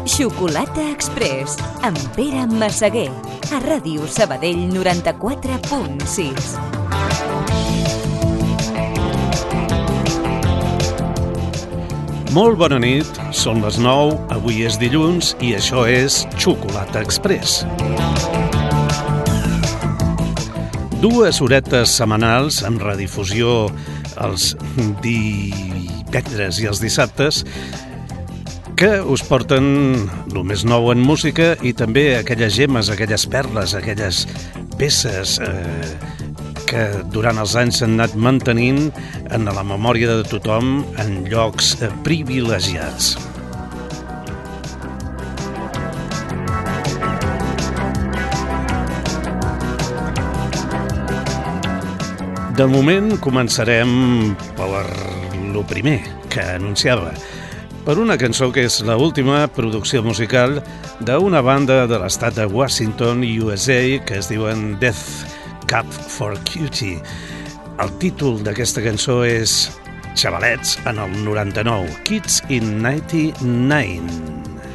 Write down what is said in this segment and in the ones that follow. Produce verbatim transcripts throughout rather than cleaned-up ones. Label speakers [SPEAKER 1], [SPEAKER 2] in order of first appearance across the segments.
[SPEAKER 1] Xocolata Express, amb Pere Massaguer, a Ràdio Sabadell noranta-quatre punt sis.
[SPEAKER 2] Molt bona nit, són les nou, avui és dilluns i això és Xocolata Express. Dues horetes setmanals amb redifusió els divendres i els dissabtes que us porten el més nou en música i també aquelles gemes, aquelles perles, aquelles peces eh, que durant els anys s'han anat mantenint en la memòria de tothom en llocs eh, privilegiats. De moment començarem per lo primer que anunciava, per una cançó que és l'última producció musical d'una banda de l'estat de Washington, U S A, que es diuen Death Cab for Cutie. El títol d'aquesta cançó és Xavalets en el noranta-nou, Kids in ninety-nine.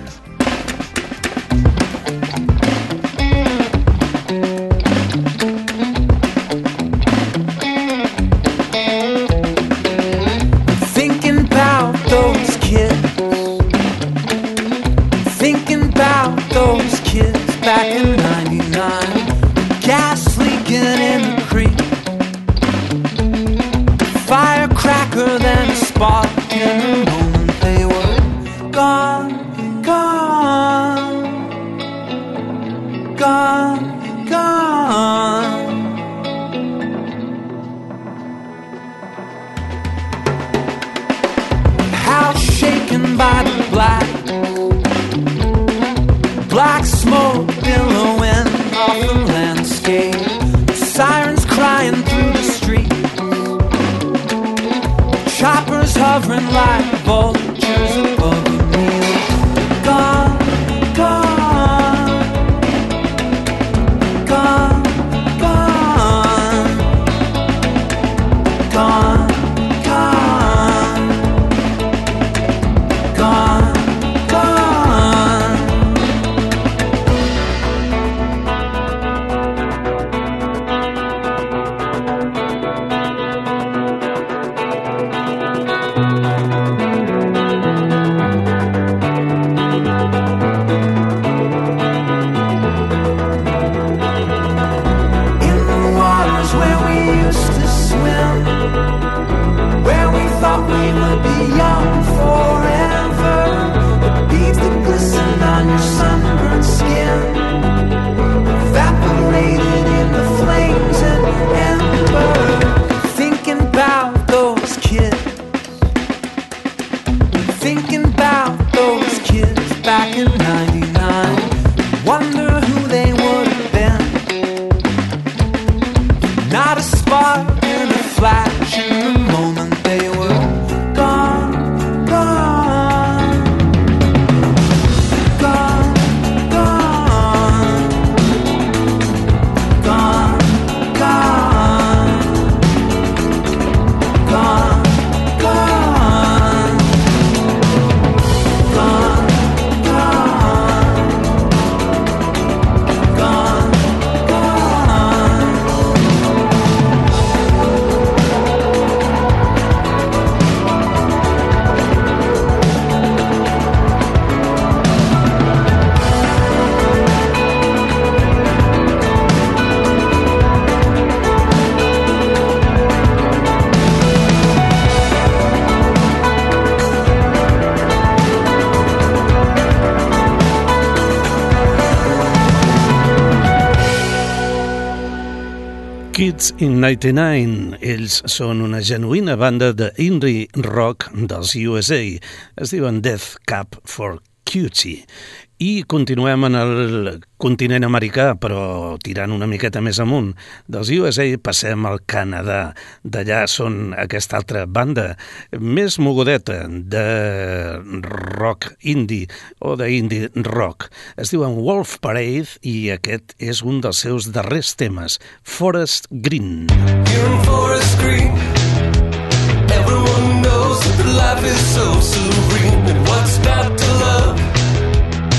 [SPEAKER 3] Back in ninety-nine, gas leaking in the creek, firecracker then a spark in the moment they were gone, gone, gone, gone. House shaken by the black Black smoke billowing off the landscape, sirens crying through the street, choppers hovering like vultures above the wheel. Gone, gone, gone, gone, gone, gone, gone.
[SPEAKER 2] Kids in ninety-nine, ells són una genuïna banda de indie rock dels U S A, es diuen Death Cab for Cutie. I continuem en el continent americà, però tirant una miqueta més amunt. Dels U S A passem al Canadà. D'allà són aquesta altra banda més mogudeta de rock indie o d'indie rock. Es diuen Wolf Parade i aquest és un dels seus darrers temes, Forest Green.
[SPEAKER 4] In Forest Green, everyone knows that life is so serene, and what's not to love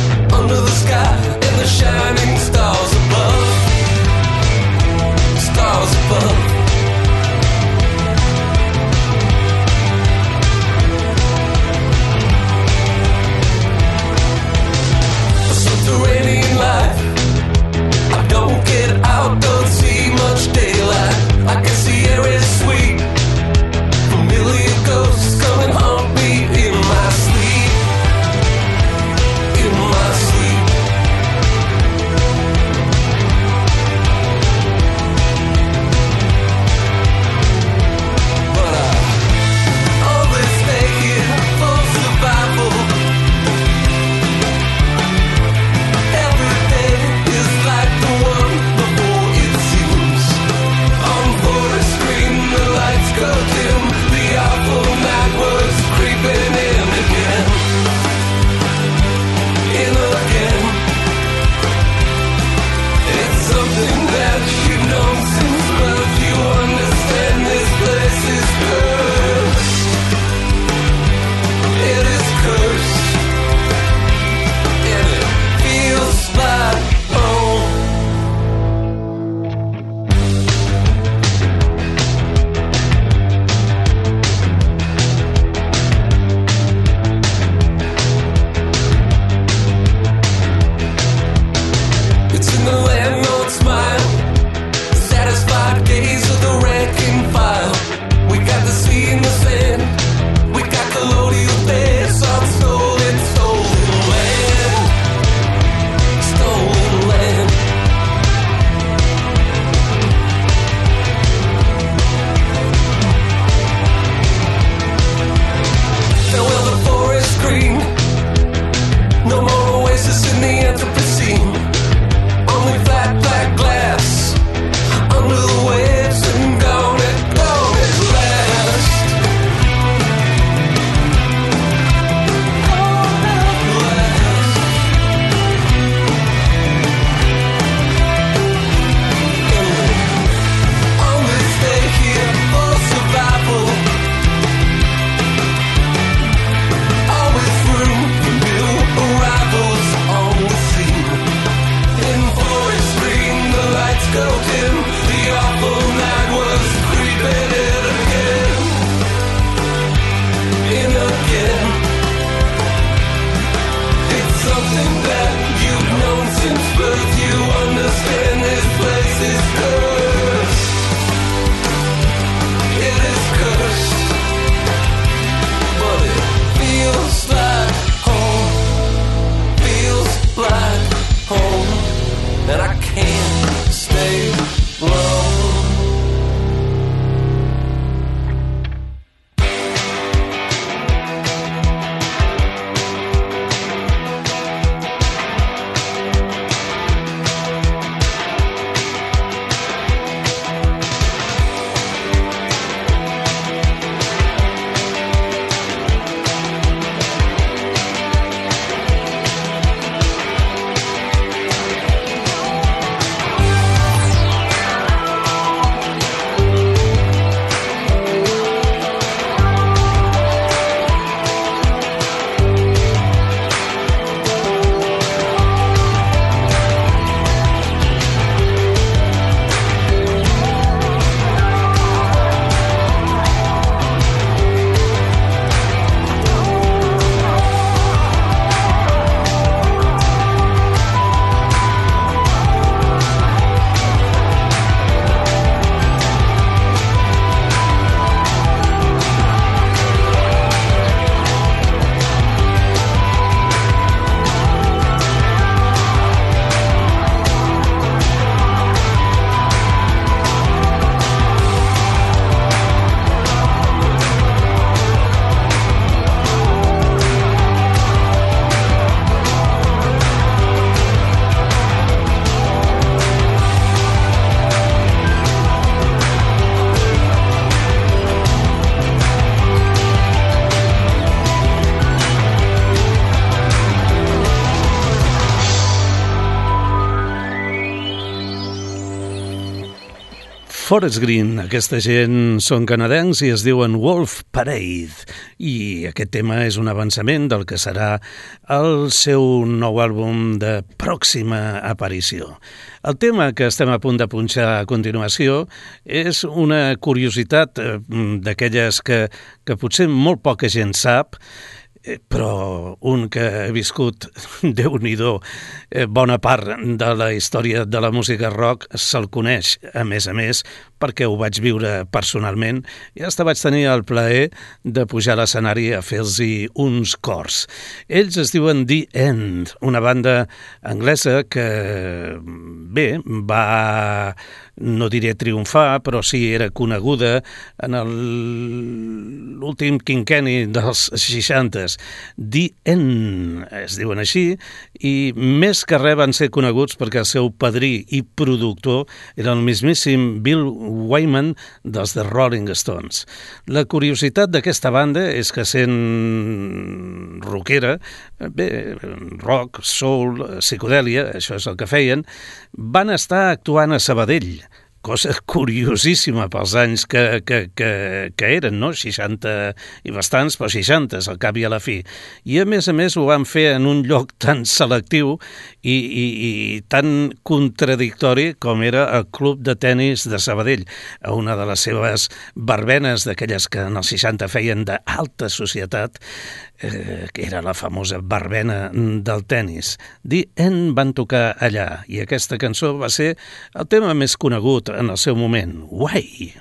[SPEAKER 2] Forest Green, aquesta gent són canadencs i es diuen Wolf Parade, i aquest tema és un avançament del que serà el seu nou àlbum de pròxima aparició. El tema que estem a punt de punxar a continuació és una curiositat d'aquelles que, que potser molt poca gent sap, però un que ha viscut, Déu-n'hi-do, bona part de la història de la música rock se'l coneix, a més a més, perquè ho vaig viure personalment i hasta vaig tenir el plaer de pujar a l'escenari a fer-los uns cors. Ells es diuen The End, una banda anglesa que, bé, va, no diré triomfar, però sí era coneguda en l'últim quinquenni dels seixantes. The End, es diuen així, i més que res van ser coneguts perquè el seu padrí i productor era el mismíssim Bill Wyman dels The Rolling Stones. La curiositat d'aquesta banda és que sent rockera, bé, rock, soul, psicodèlia, això és el que feien, van estar actuant a Sabadell, cosa curiosíssima pels anys que, que, que, que eren, no? seixanta i bastants, però seixanta, al cap i a la fi. I a més a més ho van fer en un lloc tan selectiu i, i, i tan contradictori com era el Club de Tenis de Sabadell, a una de les seves verbenes, d'aquelles que en els seixanta feien d'alta societat, eh, que era la famosa verbena del tenis. The End van tocar allà, i aquesta cançó va ser el tema més conegut en el seu moment, Why?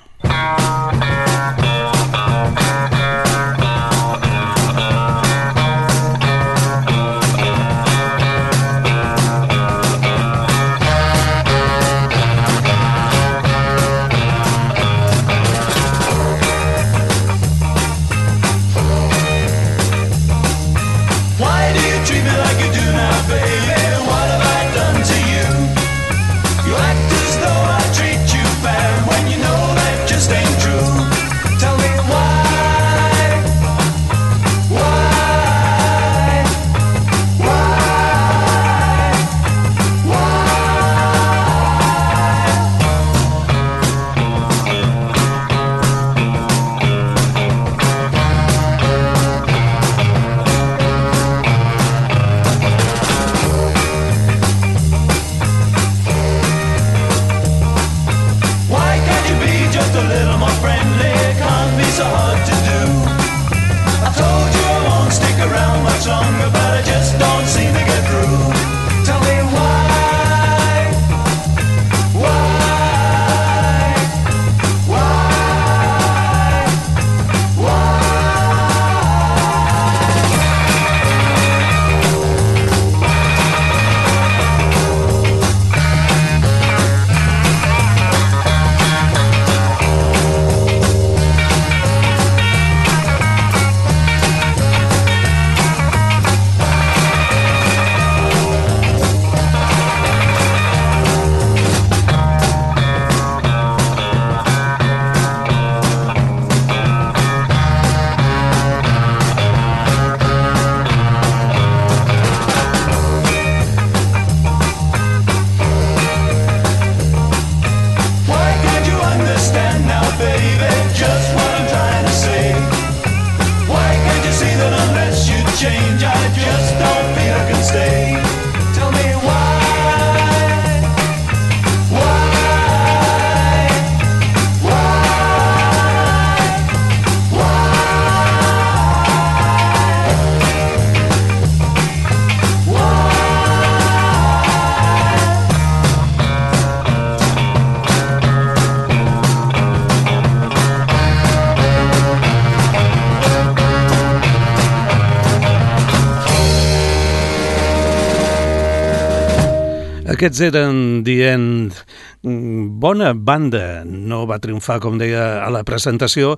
[SPEAKER 2] Aquests eren The End, bona banda, no va triomfar, com deia a la presentació,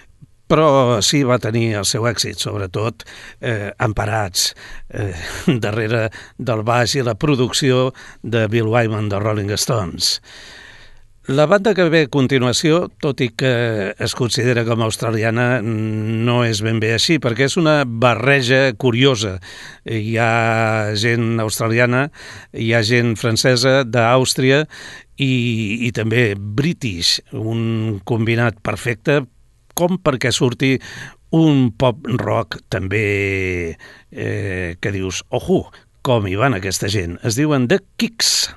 [SPEAKER 2] però sí va tenir el seu èxit, sobretot eh, emparats eh, darrere del baix i la producció de Bill Wyman de Rolling Stones. La banda que ve a continuació, tot i que es considera com a australiana, no és ben bé així, perquè és una barreja curiosa. Hi ha gent australiana, hi ha gent francesa, d'Àustria i, i també british, un combinat perfecte com perquè surti un pop rock també eh, que dius, ojo, com hi van aquesta gent. Es diuen The Kicks.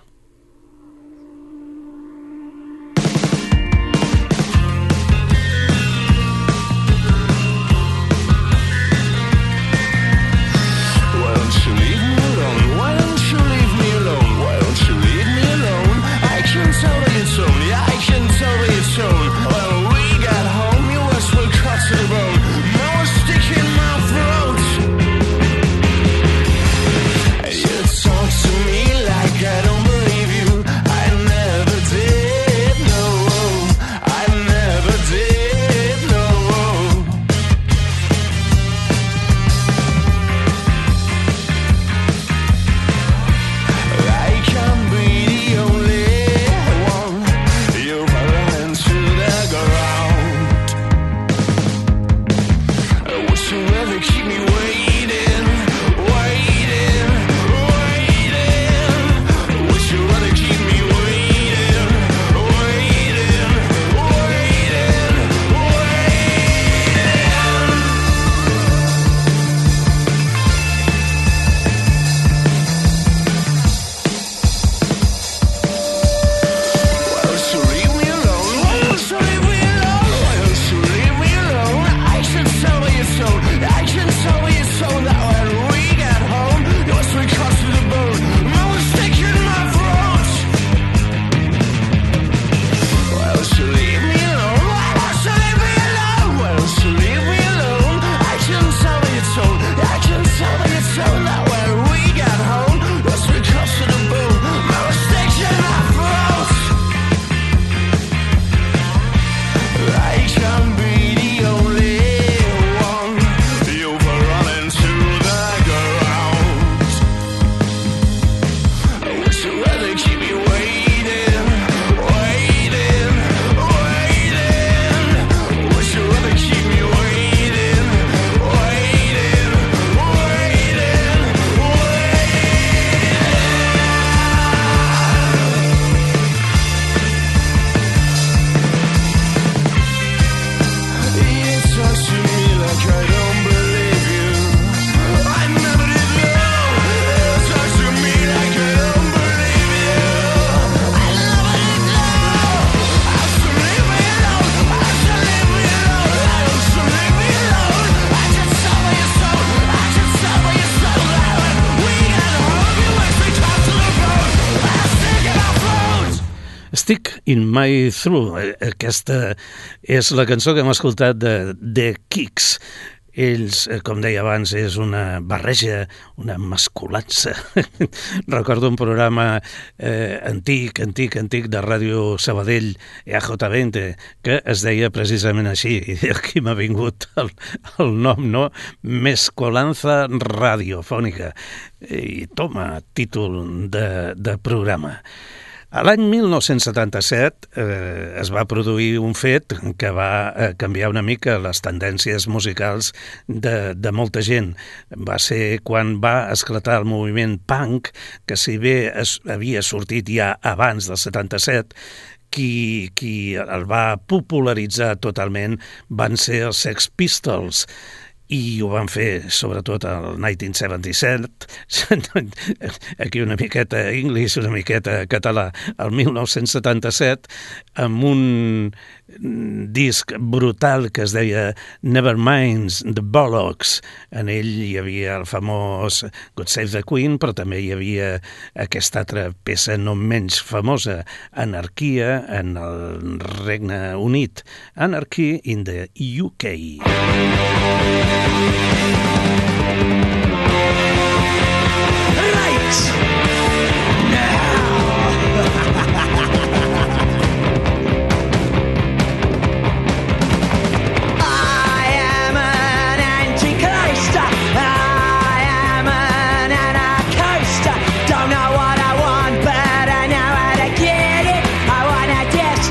[SPEAKER 2] Stick in My Through. Aquesta és la cançó que hem escoltat de The Kicks. Ells, com deia abans, és una barreja, una mescolança. Recordo un programa eh, antic, antic, antic de Ràdio Sabadell, E A J veinte, que es deia precisament així, i aquí m'ha vingut el, el nom, no? Mescolanza radiofònica. I toma, títol de, de programa. A l'any mil nou-cents setanta-set eh, es va produir un fet que va eh, canviar una mica les tendències musicals de, de molta gent. Va ser quan va esclatar el moviment punk, que si bé es, havia sortit ja abans del setanta-set, qui, qui el va popularitzar totalment van ser els Sex Pistols, i ho van fer sobretot el dinou setanta-set, aquí una miqueta anglès, una miqueta català, el mil nou-cents setanta-set, amb un disc brutal que es deia Neverminds the Bollocks. En ell hi havia el famós God Save the Queen, però també hi havia aquesta altra peça no menys famosa, Anarquia en el Regne Unit, Anarchy in the U K.
[SPEAKER 5] Don't know what I want, but I know how to get it. I wanna dance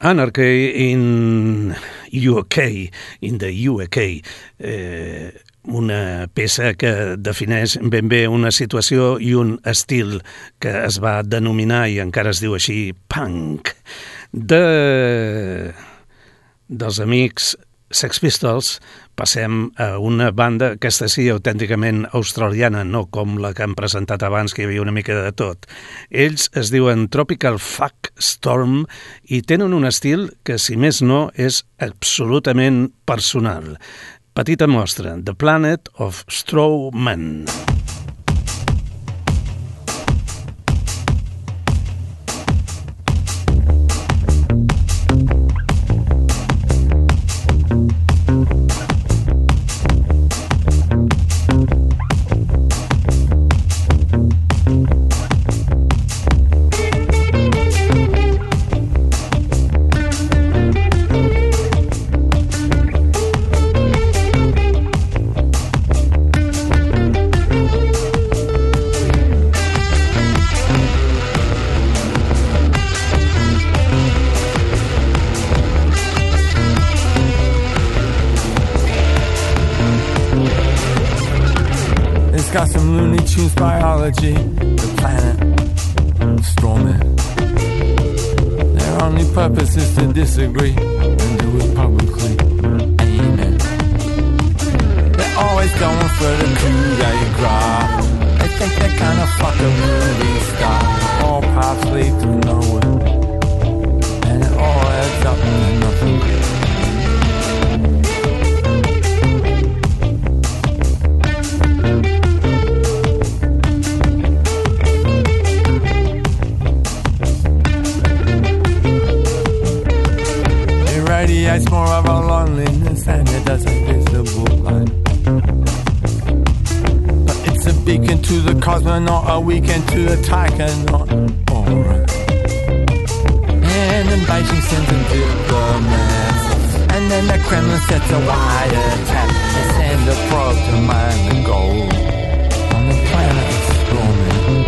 [SPEAKER 2] Anarchy in U K, in the U K, eh, una peça que defineix ben bé una situació i un estil que es va denominar, i encara es diu així, punk, de... dels amics Sex Pistols. Passem a una banda, aquesta sí, autènticament australiana, no com la que han presentat abans, que hi havia una mica de tot. Ells es diuen Tropical Fuck Storm i tenen un estil que, si més no, és absolutament personal. Petita mostra, The Planet of Straw Men.
[SPEAKER 3] Got some Looney Tunes biology, the planet, straw man. Their only purpose is to disagree and do it publicly. Amen. They're always going for the coup d'etat. They think they're kind of fucking movie star. All paths lead to nowhere, and it all adds up to nothing. It's more of a loneliness and it doesn't visible light. But it's a beacon to the cosmonaut, a weekend to the taikonaut. Alright. And then Beijing sends in diplomats, and then the Kremlin sets a wide attack. They send a probe to mine the gold on the planet of Stormy.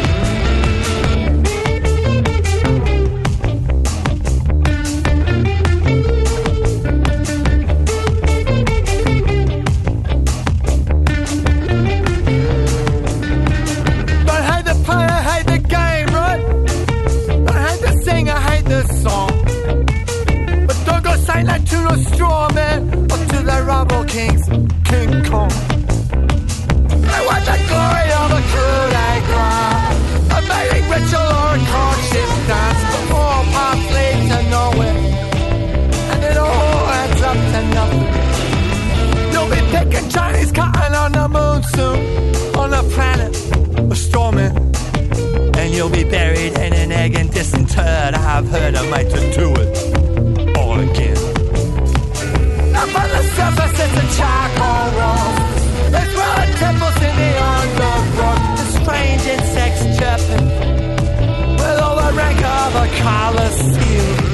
[SPEAKER 3] Straw man, up to the Rubble Kings, King Kong. I want the glory of a coup d'etat, a mating ritual or a courtship dance, but all paths lead to nowhere, and it all adds up to nothing. You'll be picking Chinese cotton on the moon soon, on the planet of straw men, and you'll be buried in an egg and disinterred. I've heard a mate to do it all again. Up on the surface it's a charcoal wall. There's rolling temples in the undergrowth, the strange insects chirping with all the rank of a collar seal.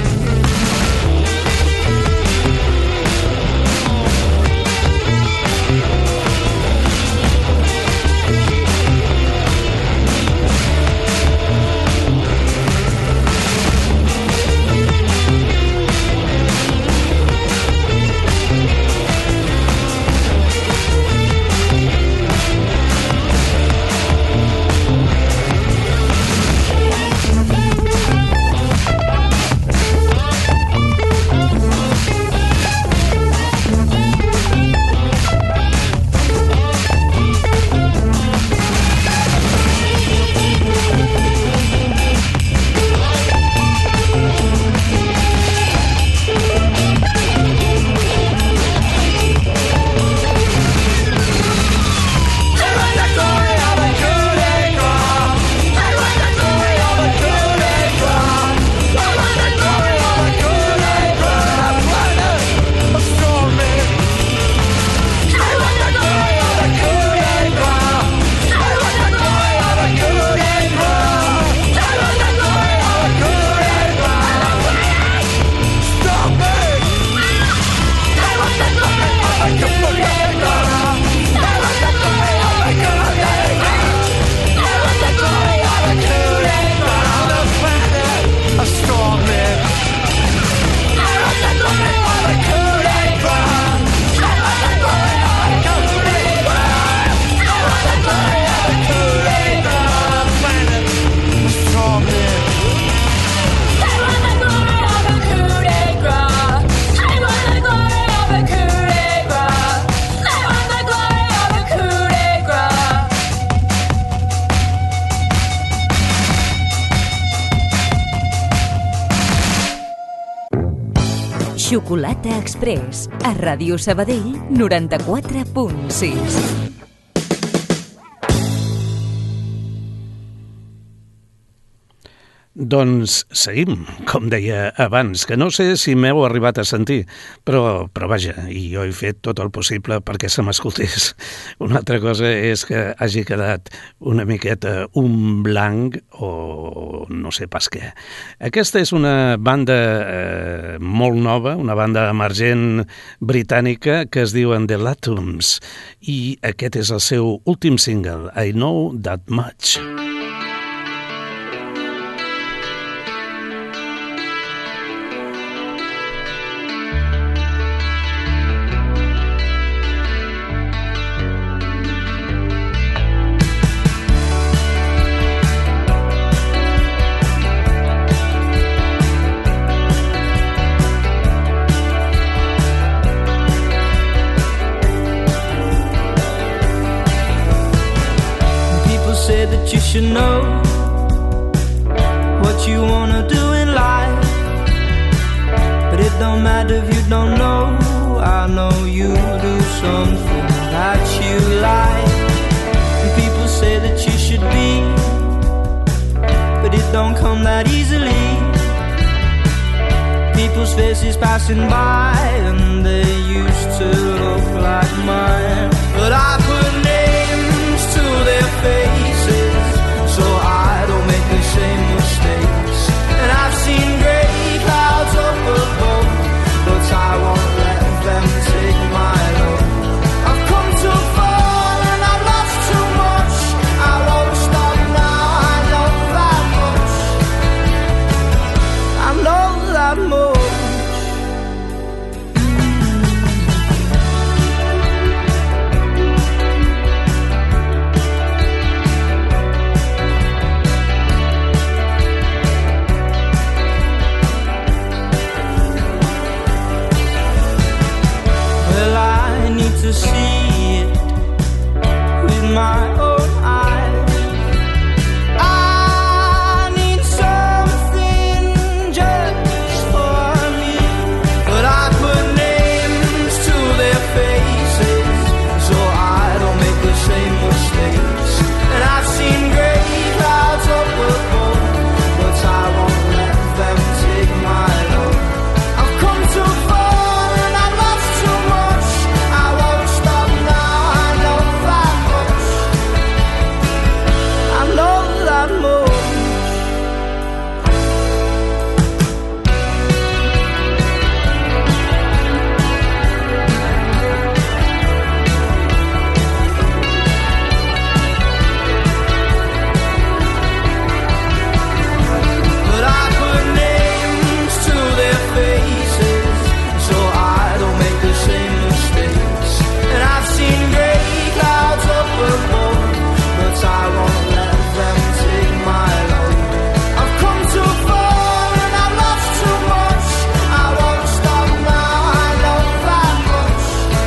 [SPEAKER 1] Xocolata Express, a Ràdio Sabadell noranta-quatre punt sis.
[SPEAKER 2] Doncs seguim, com deia abans, que no sé si m'heu arribat a sentir, però, però vaja, i jo he fet tot el possible perquè se m'escoltés. Una altra cosa és que hagi quedat una miqueta un blanc o no sé pas què. Aquesta és una banda eh, molt nova, una banda emergent britànica que es diuen The Latums, i aquest és el seu últim single, I Know That Much.
[SPEAKER 4] You should know what you wanna do in life, but it don't matter if you don't know. I know you do something that you like, and people say that you should be, but it don't come that easily. People's faces passing by, and they used to look like mine, but I put names to their faces so I don't make the same mistakes. And I've seen grey clouds up above, but I won't let them take my love. I've come too far and I've lost too much. I won't stop now, I know that much. I know that much. To see it with my own eyes. I need something just for me, but I put names to their faces so I don't make the same mistakes. And I've seen grey clouds up above, but I won't let them take my love. I've come too far and I've lost too much. I won't stop now, I know that much. I know that much. But I put names to their faces so I don't make the same mistakes. And I've seen grey clouds up above, but I won't let them take my love. I've come too far and I've lost too much. I won't stop now, I know that much.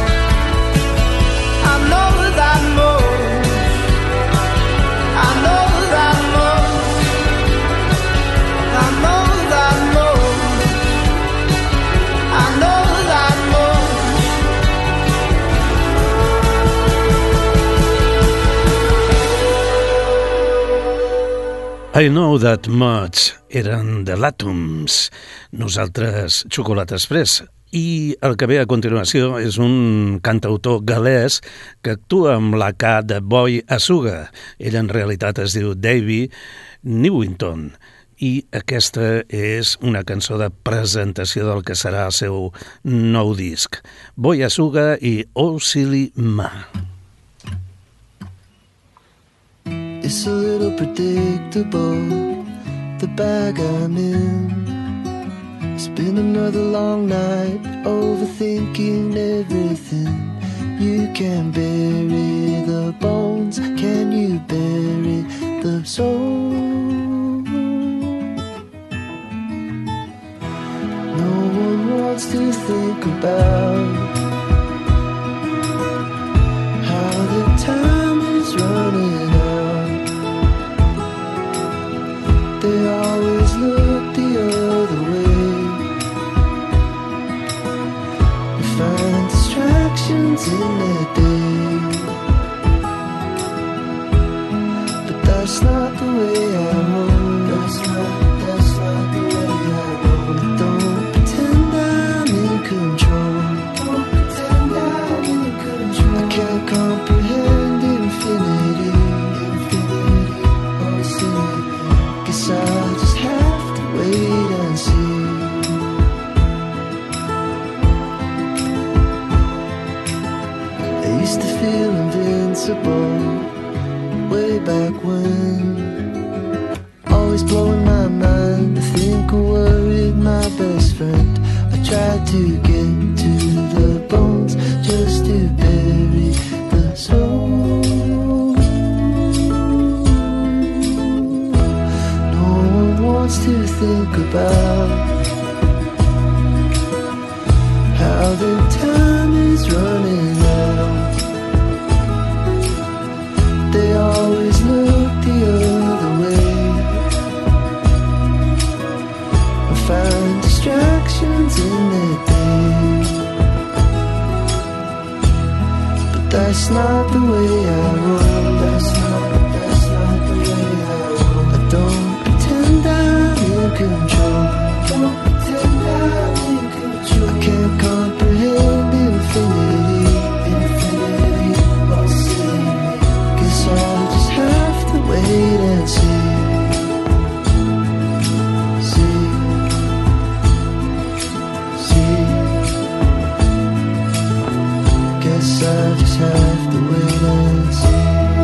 [SPEAKER 4] I know that much. I know that much. I know that much. I know that much.
[SPEAKER 2] I Know That Much eren The Latums, nosaltres Xocolata Express. I el que ve a continuació és un cantautor galès que actua amb la K de Boy Asuga. Ell en realitat es diu Davy Newington i aquesta és una cançó de presentació del que serà el seu nou disc. Boy Asuga i Oh Silly Ma.
[SPEAKER 5] It's a little predictable, the bag I'm in. It's been another long night, overthinking everything. You can bury the bones, can you bury the soul? No one wants to think about how the time is running out. They always look the other way. day. But that's not the way I roll. That's not, that's not the way I roll. Don't pretend I'm in control. Don't pretend I'm in control. I can't comprehend infinity, infinity, or infinity. Guess I'll just have to wait and see. I used to feel invincible way back when. Always blowing my mind to think I worried my best friend. I tried to get to the bones just to bury the soul. No one wants to think about how the time is running out. They always look the other way and find distractions in their day. But that's not the way I roll. That's not, that's not the way I roll. I don't pretend I'm in control. Don't pretend I'm in control. I can't comprehend infinity, infinity, or see. Guess I'll just have to wait and see. See, see. Guess I'll just have to wait and see.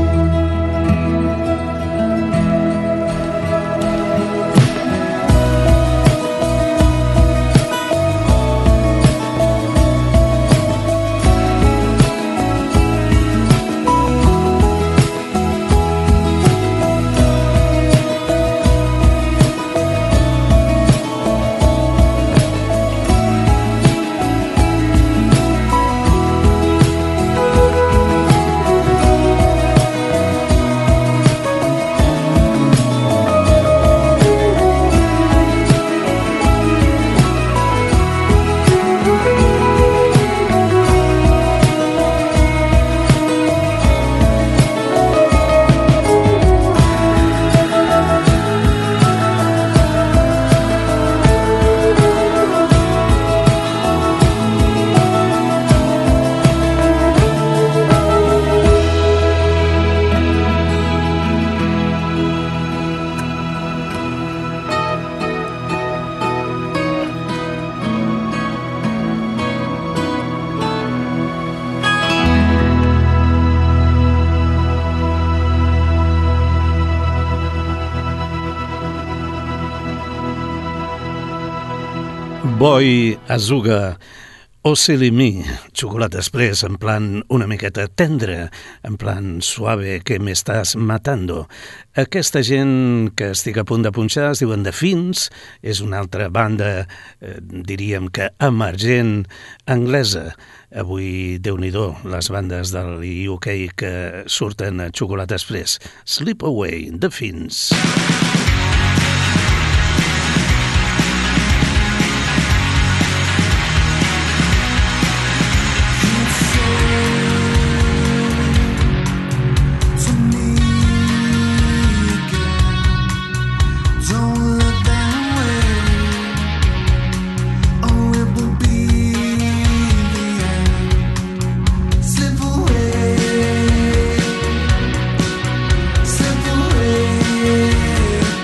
[SPEAKER 2] Boy Azuga o Silly Me, Xocolata Express en plan una miqueta tendre, en plan suave que m'estàs matando. Aquesta gent que estic a punt de punxar es diuen The Fins, és una altra banda, eh, diríem que emergent anglesa. Avui, Déu-n'hi-do, les bandes del U K que surten a Xocolata Express. Slip Away, The Fins.
[SPEAKER 6] Slip away.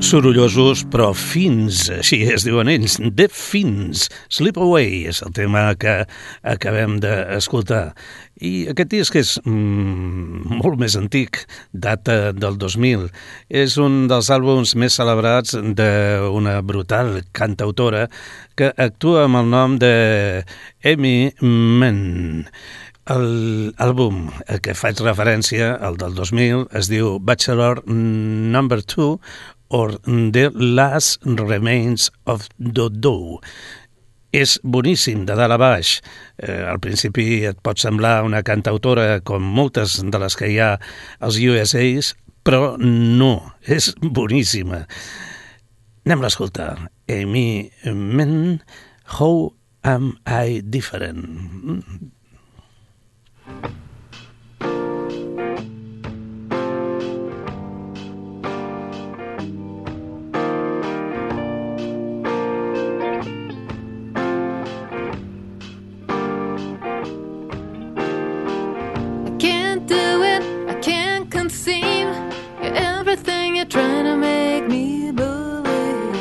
[SPEAKER 2] sorollosos però fins, així es diuen ells, The Fins. Sleep Away és el tema que acabem d'escoltar. I aquest disc és mm, molt més antic, data del dos mil. És un dels àlbums més celebrats d'una brutal cantautora que actua amb el nom de Aimee Mann. L'àlbum a què faig referència, el del dos mil, es diu Bachelor Number two or The Last Remains of Dodo. És boníssim de dalt a baix. Eh, al principi et pot semblar una cantautora com moltes de les que hi ha als U S As, però no, és boníssima. Anem a escoltar. Aimee Mann, How Am I Different?
[SPEAKER 6] Everything you're trying to make me believe.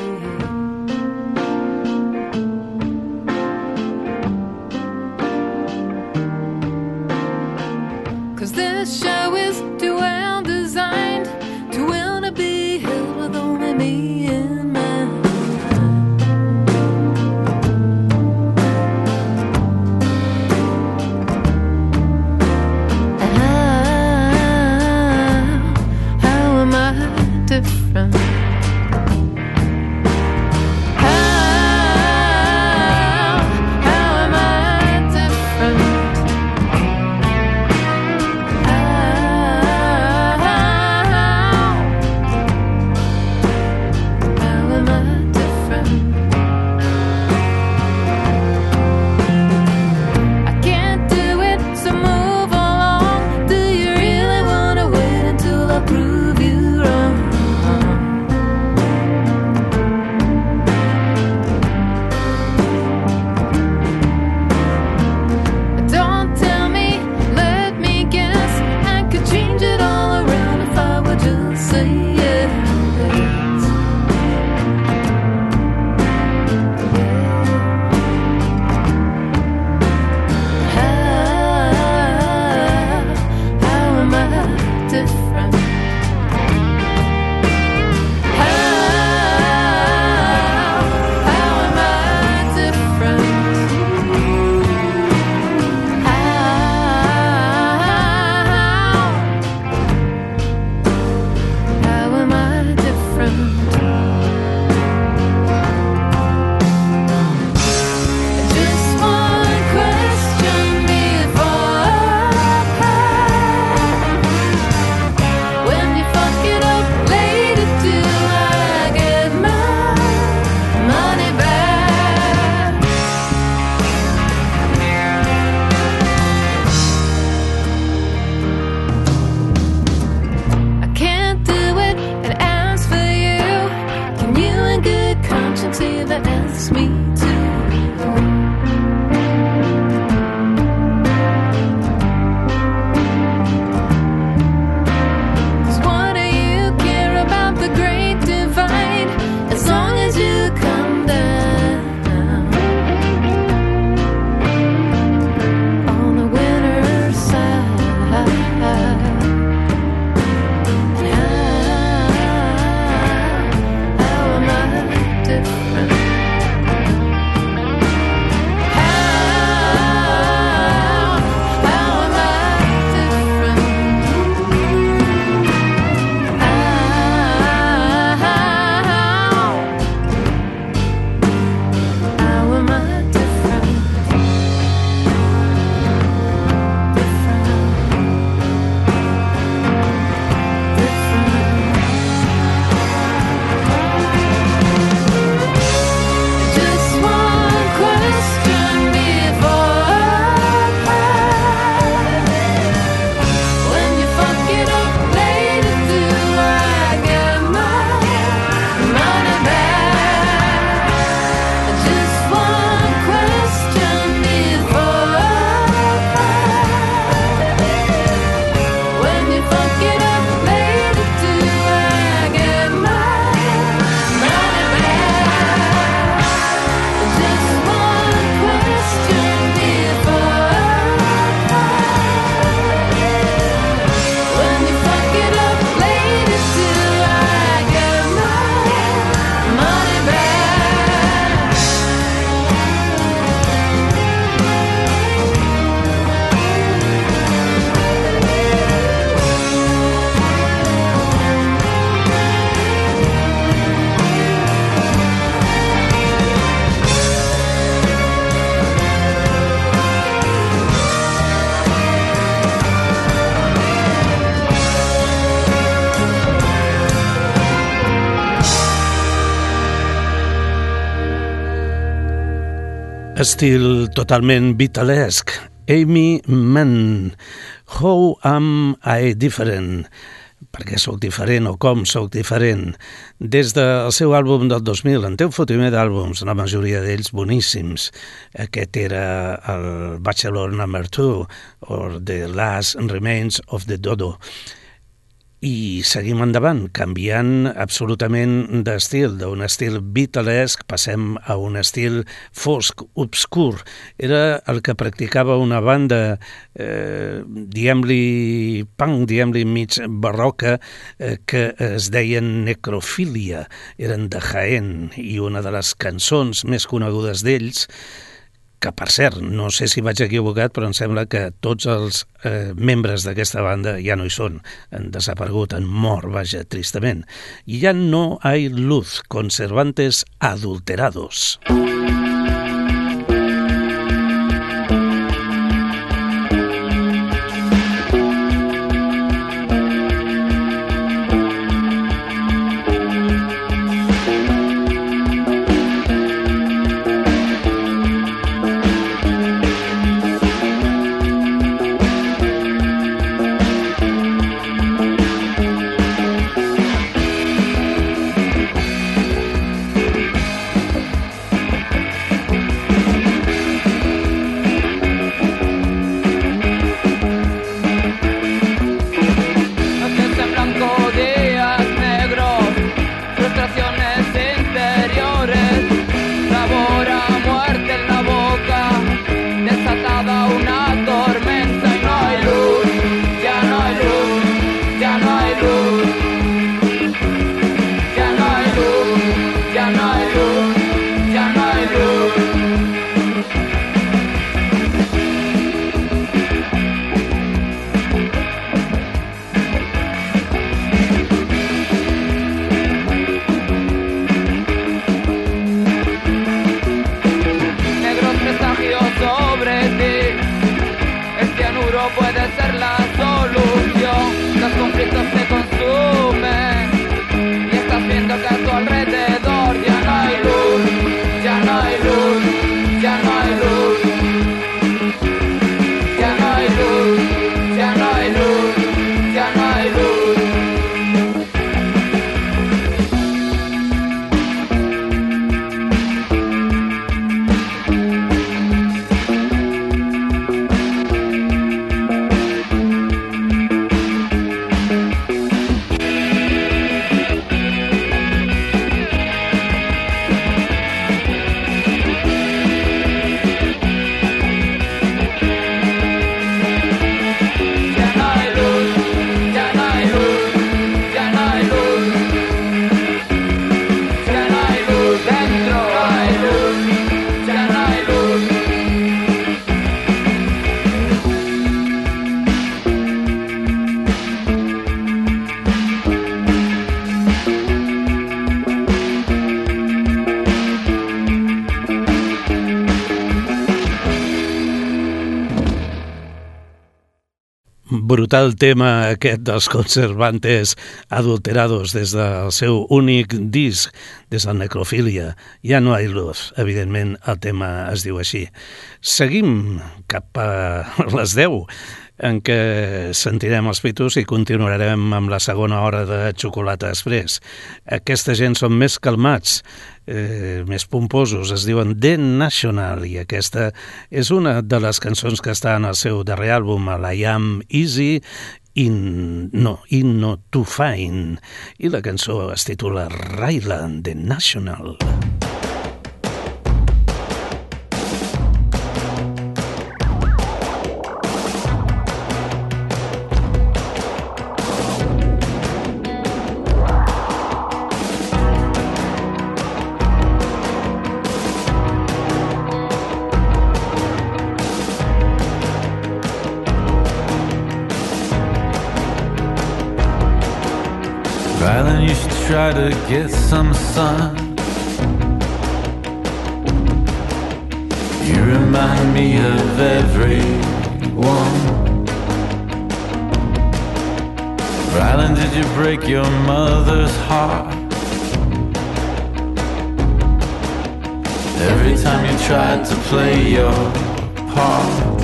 [SPEAKER 2] Estil totalment Beatlesque. Amy Mann, How Am I Different? Per què sóc diferent o com sóc diferent? Des del seu àlbum del dos mil, en té un fotimer d'àlbums, la majoria d'ells boníssims. Aquest era el Bachelor Number two, o The Last Remains of the Dodo. I seguim endavant, canviant absolutament d'estil. D'un estil beatlesque passem a un estil fosc, obscur. Era el que practicava una banda, eh, diguem-li punk, diguem-li mig barroca, eh, que es deien Necrofilia. Eren de Jaén, i una de les cançons més conegudes d'ells, que per cert, no sé si vaig equivocat, però em sembla que tots els eh, membres d'aquesta banda ja no hi són, han desaparegut, han mort, vaja, tristament. Ja no hay luz, conservantes adulterados. Brutal tema aquest dels conservantes adulterados des del seu únic disc, des del Necrofilia. Ja no hay luz, evidentment el tema es diu així. Seguim cap a les deu, en què sentirem els pitos i continuarem amb la segona hora de Xocolata Express. Aquesta gent són més calmats, eh, més pomposos, es diuen The National, i aquesta és una de les cançons que està en el seu darrer àlbum, el I Am Easy in, no, in Not Too Fine, i la cançó es titula Ryland, The National.
[SPEAKER 7] Ryland, you should try to get some sun. You remind me of everyone. Ryland, did you break your mother's heart? every time you tried to play your part.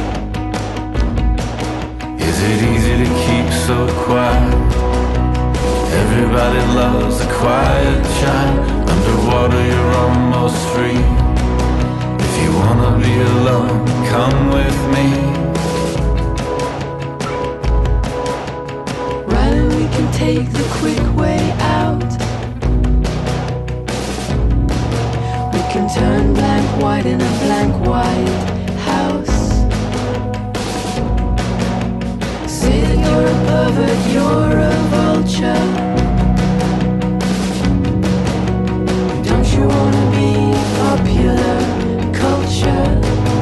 [SPEAKER 7] Is it easy to keep so quiet? Everybody loves a quiet child. Underwater you're almost free. If you wanna be alone, come with me.
[SPEAKER 6] Right, we can take the quick way out. We can turn blank white in a blank white house. Say that you're a pervert, you're a vulture. Don't you wanna be popular culture?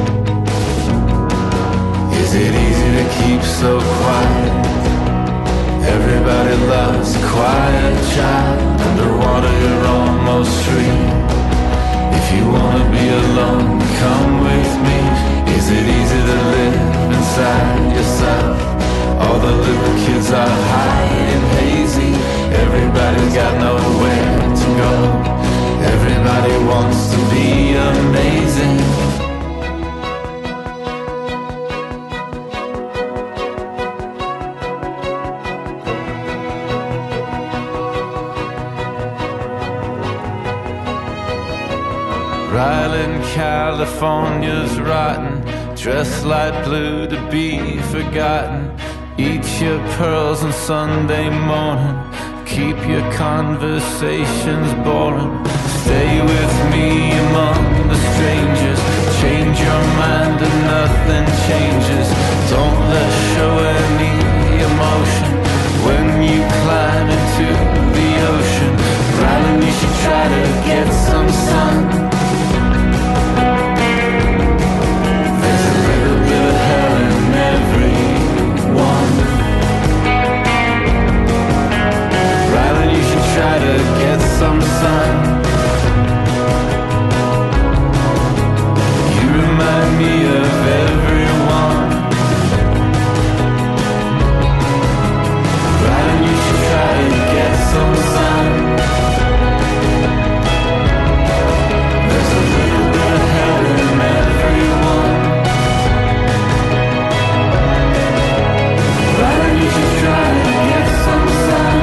[SPEAKER 7] Is it easy to keep so quiet? Everybody loves a quiet child. Underwater you're almost free. If you wanna be alone, come with me. Is it easy to live inside yourself? All the little kids are high and hazy. Everybody's got nowhere to go. Everybody wants to be amazing. Ryland, California's rotten. Dress light blue to be forgotten. Eat your pearls on Sunday morning. Keep your conversations boring. Stay with me among the strangers. Change your mind and nothing changes. Don't let show any emotion when you climb into the ocean. Ryland, you should try to get some sun. There's a little bit of hell in everyone. Ryland, you should try to get some sun. You remind me of everyone. Ryland, you should try to get some sun. There's a little bit of hell in everyone. Ryland, you should try to get some sun.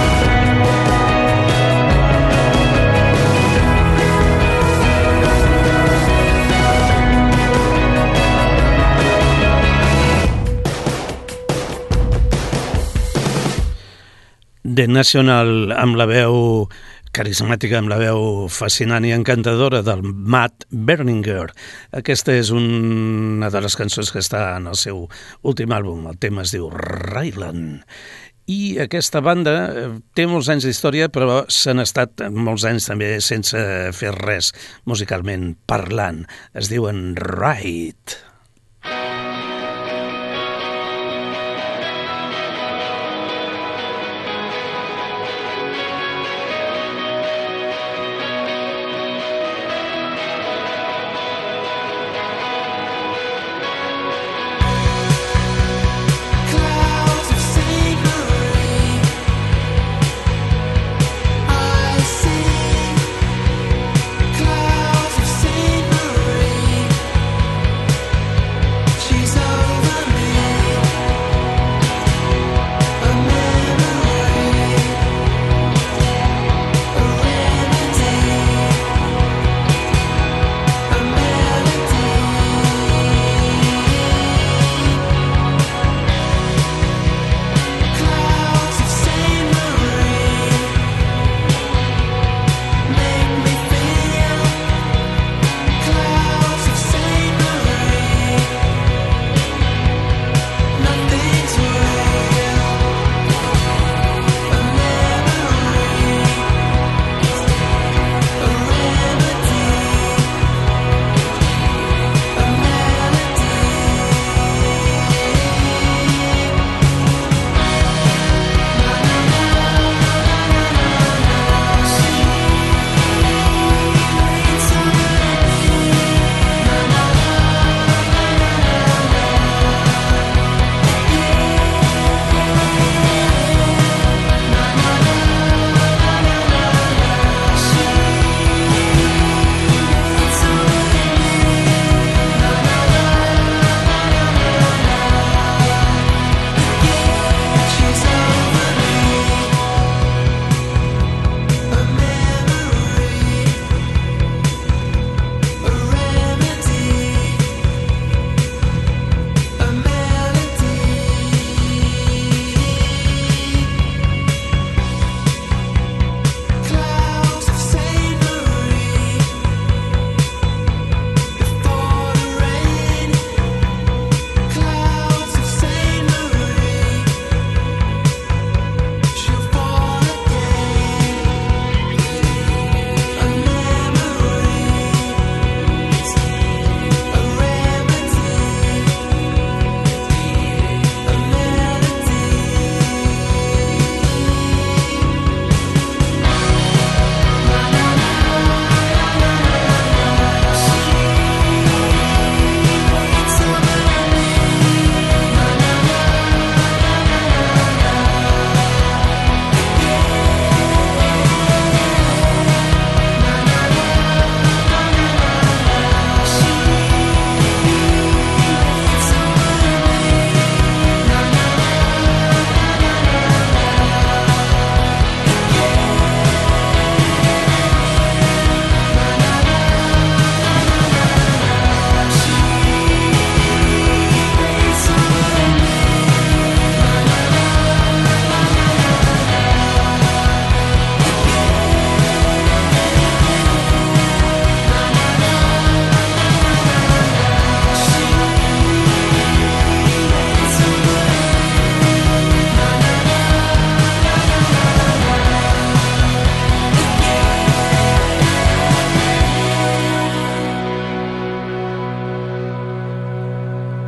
[SPEAKER 2] The National, amb la veu carismàtica, amb la veu fascinant i encantadora del Matt Berninger. Aquesta és una de les cançons que està en el seu últim àlbum. El tema es diu Ryland. I aquesta banda té molts anys d'història, però s'han estat molts anys també sense fer res musicalment parlant. Es diuen Ride.
[SPEAKER 3] Clouds of savory, I see. Clouds of savory,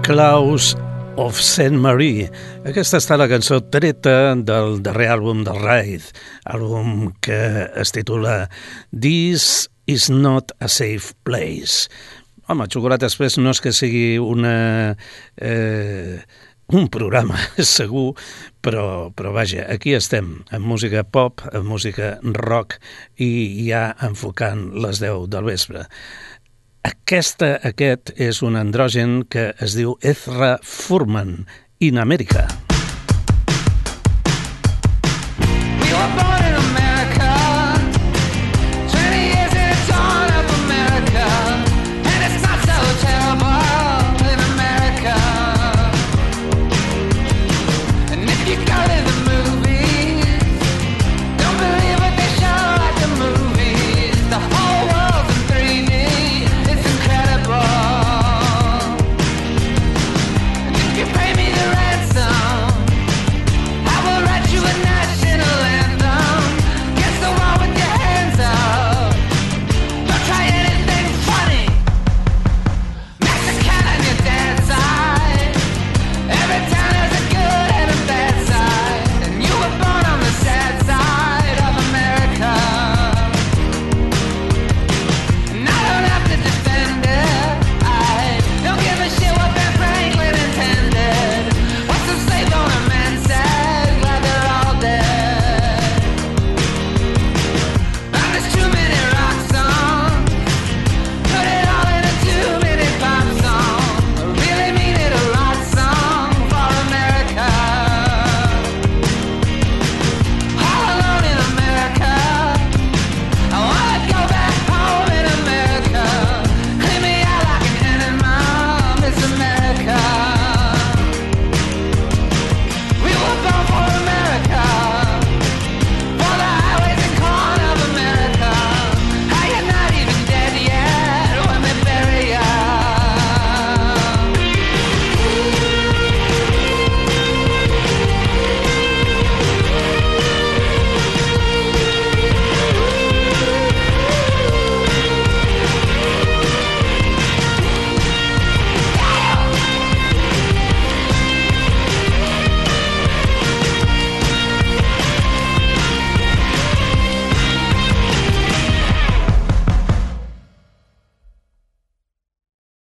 [SPEAKER 2] Claus of Saint Marie. Aquesta està la cançó treta del darrer àlbum del Raid, àlbum que es titula This is not a safe place. Home, Xocolata Express no és que sigui una... Eh, un programa segur, però, però vaja, aquí estem, amb música pop, amb música rock i ja enfocant les deu del vespre. Aquesta, aquest és un androgen que es diu Ezra Furman, in America.